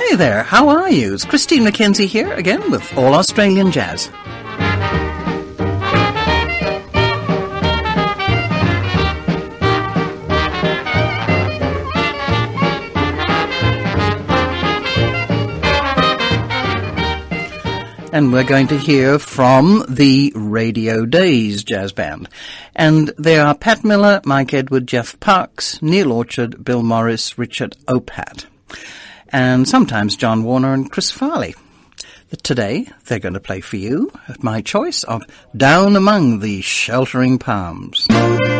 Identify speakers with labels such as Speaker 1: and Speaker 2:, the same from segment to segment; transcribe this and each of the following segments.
Speaker 1: Hey there, how are you? It's Christine McKenzie here again with All Australian Jazz. And we're going to hear from the Radio Days Jazz Band. And there are Pat Miller, Mike Edward, Jeff Parks, Neil Orchard, Bill Morris, Richard Opat. And sometimes John Warner and Chris Farley. Today, they're going to play for you my choice of Down Among the Sheltering Palms.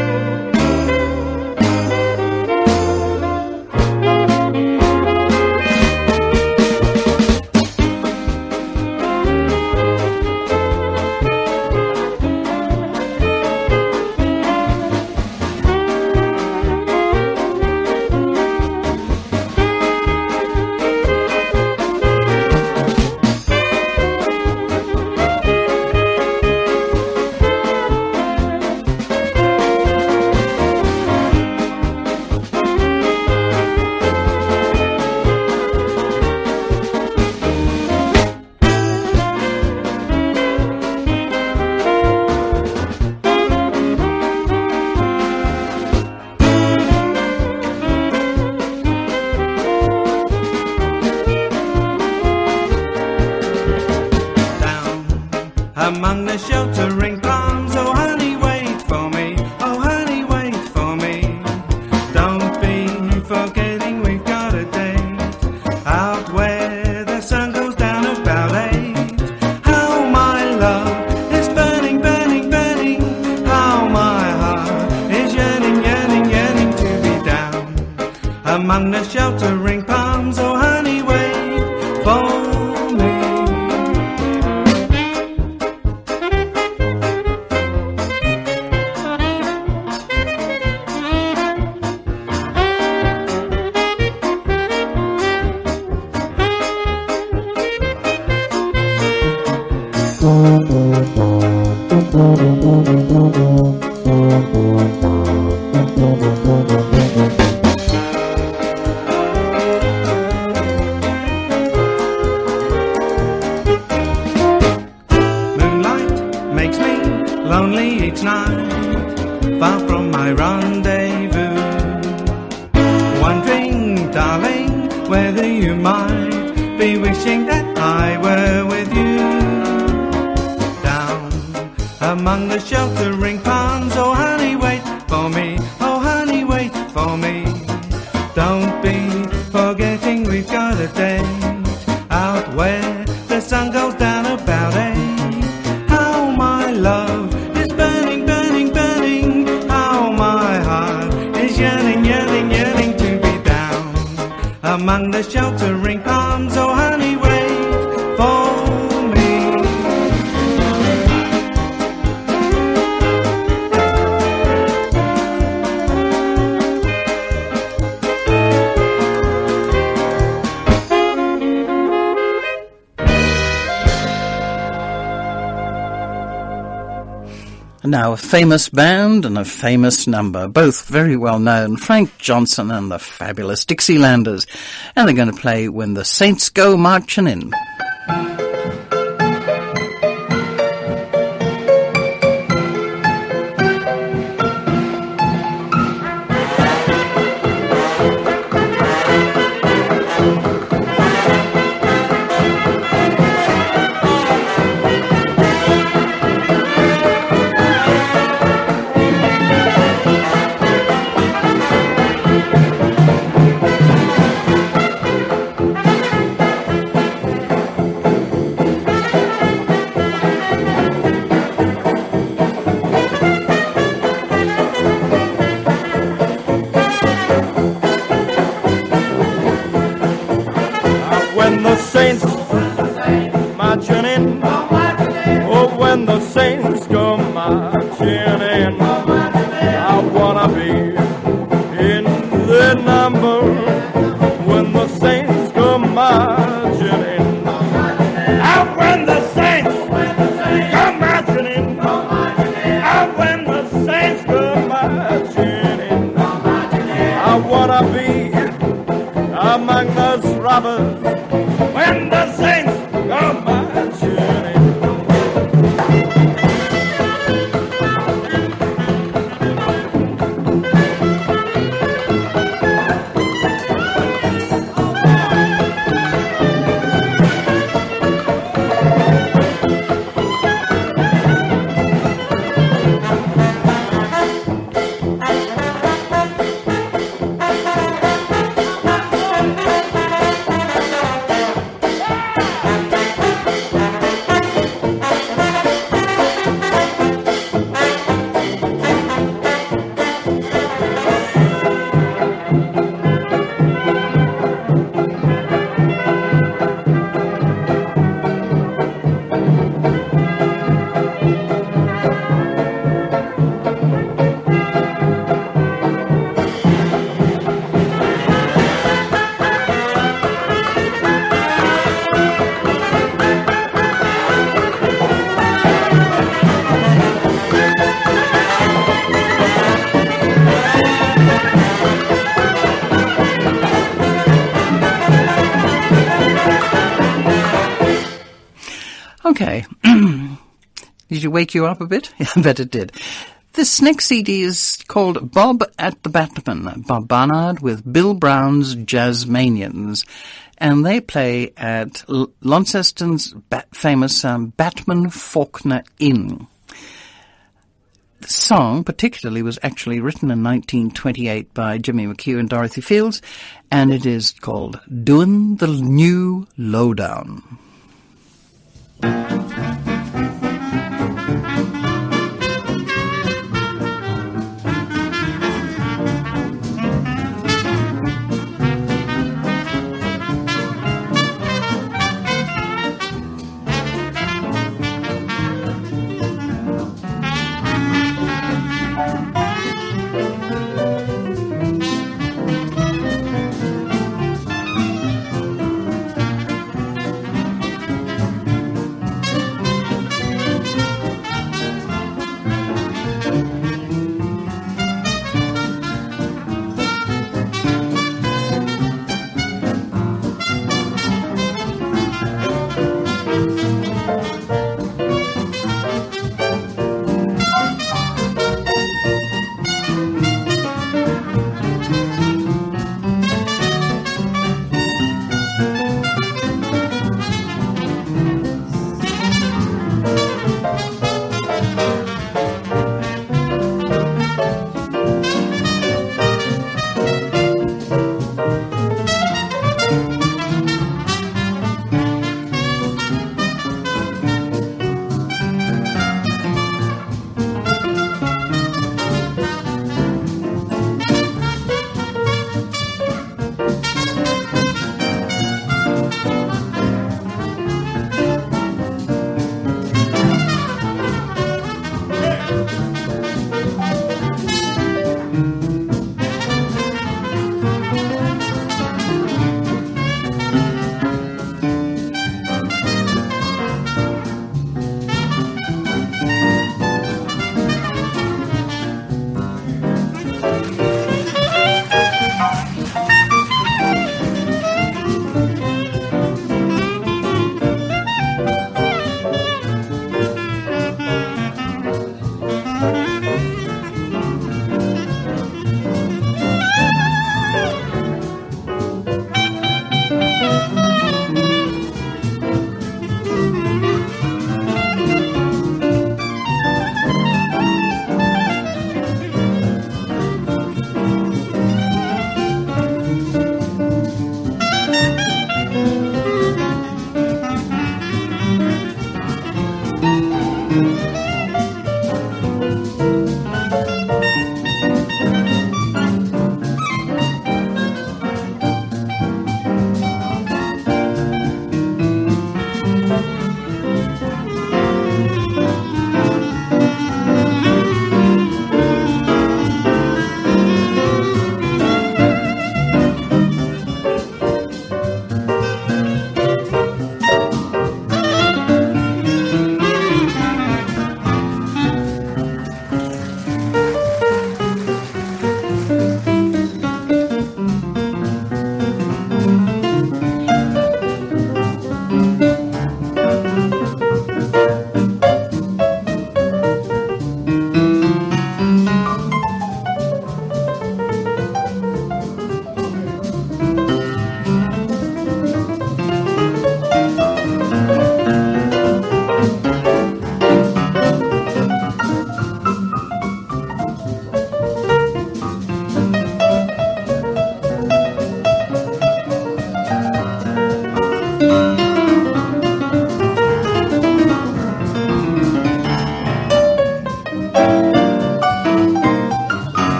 Speaker 2: Among the sheltering palms, oh honey, wait for me, oh honey, wait for me. Don't be forgetting we've got a date out where the sun goes down about 8. How my love is burning, burning, burning. How my heart is yearning, yearning, yearning to be down among the sheltering palms, oh honey, wait for me. Moonlight makes me lonely each night, far from my rendezvous. Wondering, darling, whether you might be wishing that I were with you. Down among the sheltering palms, oh honey, wait for me, oh honey, wait for me. Don't be forgetting we've got a date out where the sun goes down about 8. How my love is burning, burning, burning. How my heart is yearning, yearning, yearning to be down among the sheltering palms, oh honey, wait for me.
Speaker 1: Now, a famous band and a famous number, both very well known, Frank Johnson and the Fabulous Dixielanders, and they're going to play When the Saints Go Marching In.
Speaker 3: When the saints marching in, oh, when the saints go marching in, I wanna be in the number. When the saints go marching in, when the saints go marching in, when the saints go marching in, I wanna be among those robbers
Speaker 1: Okay. Did you wake you up a bit? I bet it did. This next CD is called Bob at the Batman, Bob Barnard with Bill Brown's Jazzmanians. And they play at Launceston's famous Batman Faulkner Inn. The song, particularly, was actually written in 1928 by Jimmy McHugh and Dorothy Fields, and it is called Doin' the New Lowdown.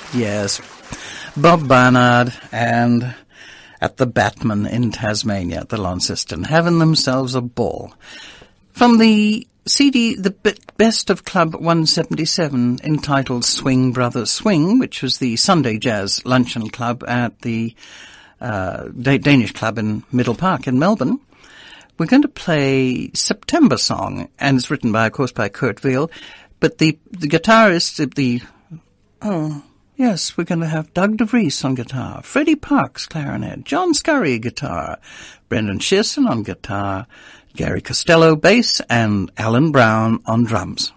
Speaker 1: Yes. Bob Barnard and at the Batman in Tasmania at the Launceston, having themselves a ball. From the CD, the Best of Club 177, entitled Swing Brothers Swing, which was the Sunday Jazz Luncheon Club at the Danish Club in Middle Park in Melbourne, we're going to play September Song, and it's written by, of course, by Kurt Weill, but the guitarist, yes, we're going to have Doug DeVries on guitar, Freddie Parks clarinet, John Scurry guitar, Brendan Shearson on guitar, Gary Costello bass, and Alan Brown on drums.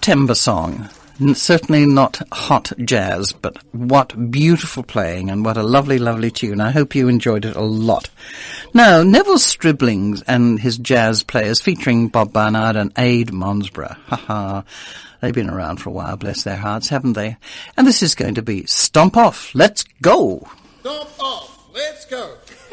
Speaker 1: September song. Certainly not hot jazz, but what beautiful playing and what a lovely, lovely tune. I hope you enjoyed it a lot. Now, Neville Striblings and his jazz players featuring Bob Barnard and Ade Monsborough. Ha-ha. They've been around for a while, bless their hearts, haven't they? And this is going to be Stomp Off, Let's Go.
Speaker 4: Stomp off, let's go.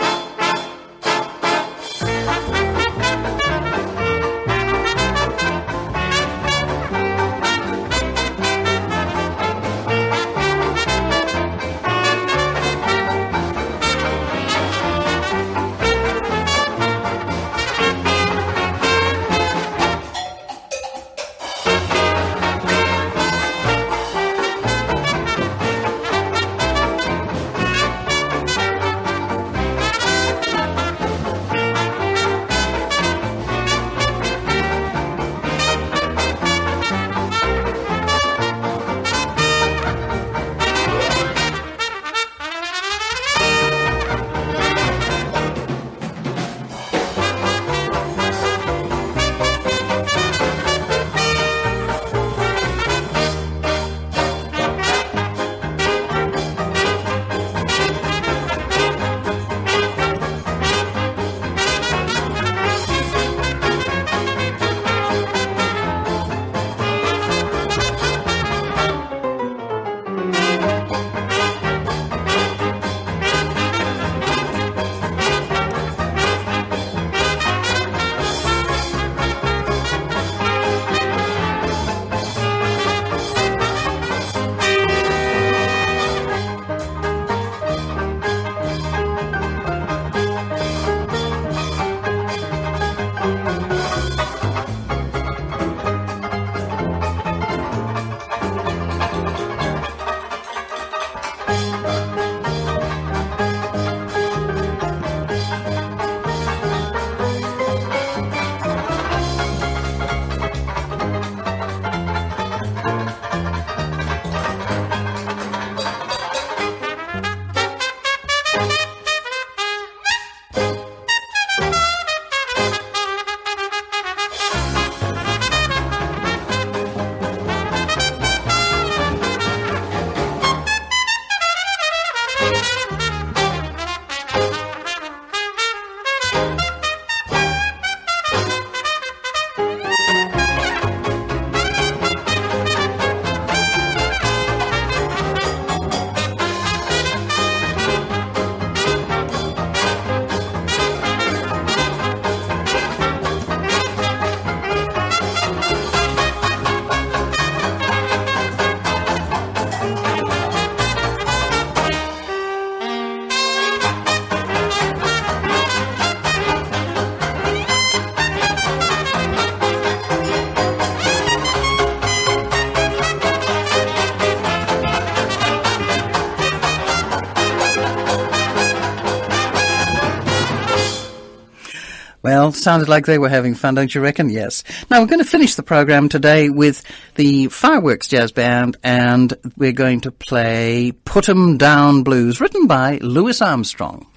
Speaker 1: Well, sounded like they were having fun, don't you reckon? Yes. Now, we're going to finish the program today with the Fireworks Jazz Band, and we're going to play Put 'Em Down Blues, written by Louis Armstrong.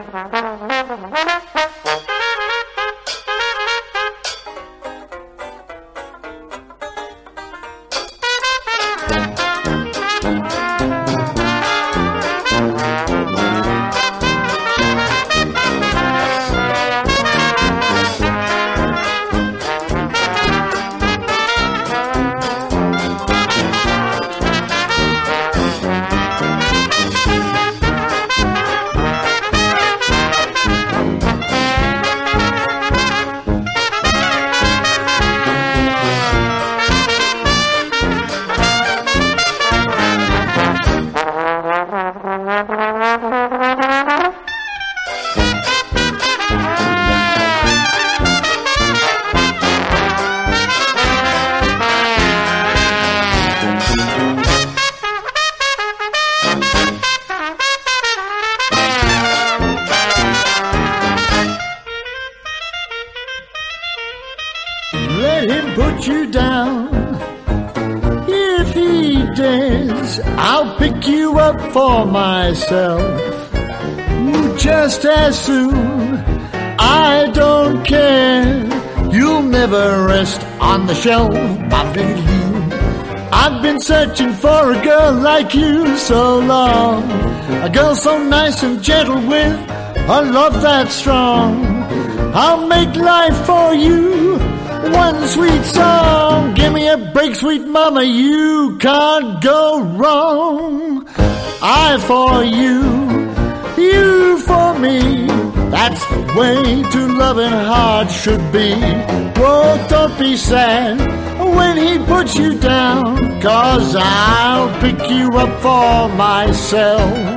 Speaker 5: Let him put you down. If he dares, I'll pick you up for myself. Just as soon, I don't care. You'll never rest on the shelf. I feel you. I've been searching for a girl like you so long. A girl so nice and gentle with a love that's strong. I'll make life for you one sweet song. Give me a break, sweet mama, you can't go wrong. I for you for me. That's the way to loving hard should be. Whoa, don't be sad when he puts you down, 'cause I'll pick you up for myself.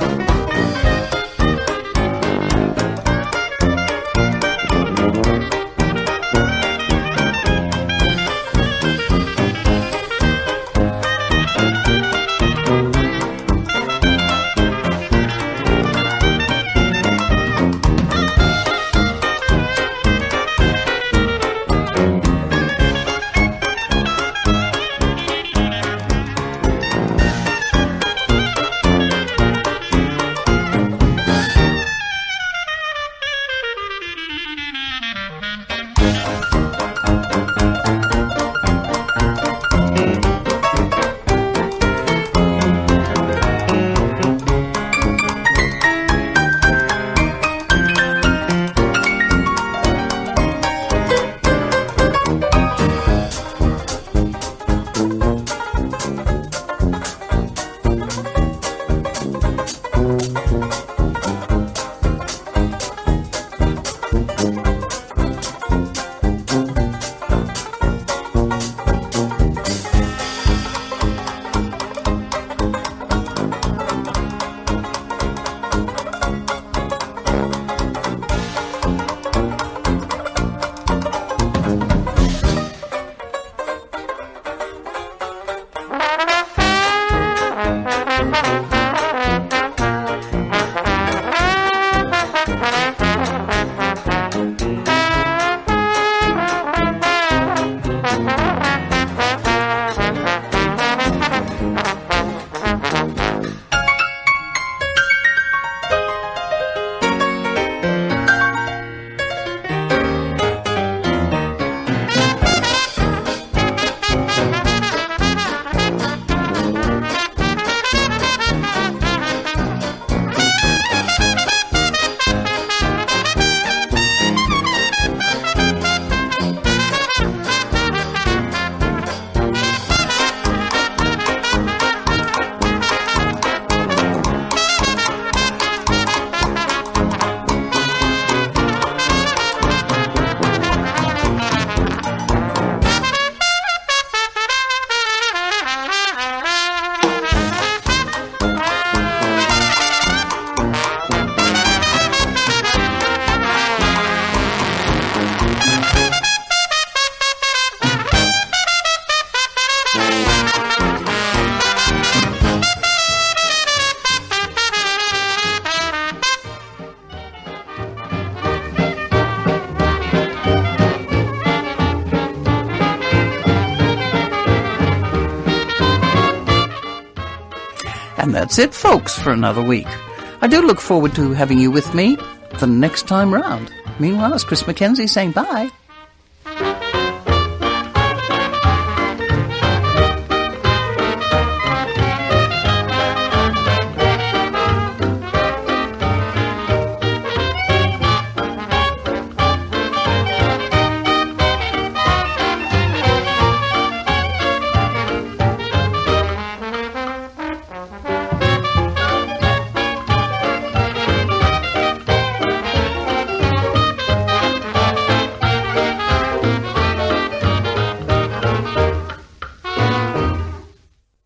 Speaker 1: And that's it, folks, for another week. I do look forward to having you with me the next time round. Meanwhile, it's Chris Mackenzie saying bye.